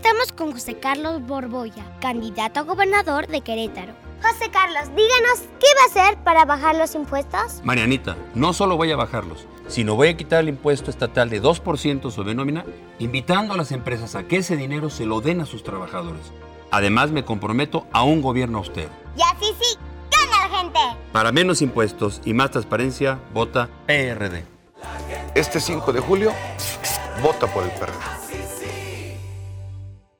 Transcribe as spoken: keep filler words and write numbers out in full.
Estamos con José Carlos Borbolla, candidato a gobernador de Querétaro. José Carlos, díganos, ¿qué va a hacer para bajar los impuestos? Marianita, no solo voy a bajarlos, sino voy a quitar el impuesto estatal de dos por ciento sobre nómina, invitando a las empresas a que ese dinero se lo den a sus trabajadores. Además, me comprometo a un gobierno austero. Y así sí, gana la gente. Para menos impuestos y más transparencia, vota P R D. Este cinco de julio, vota por el P R D.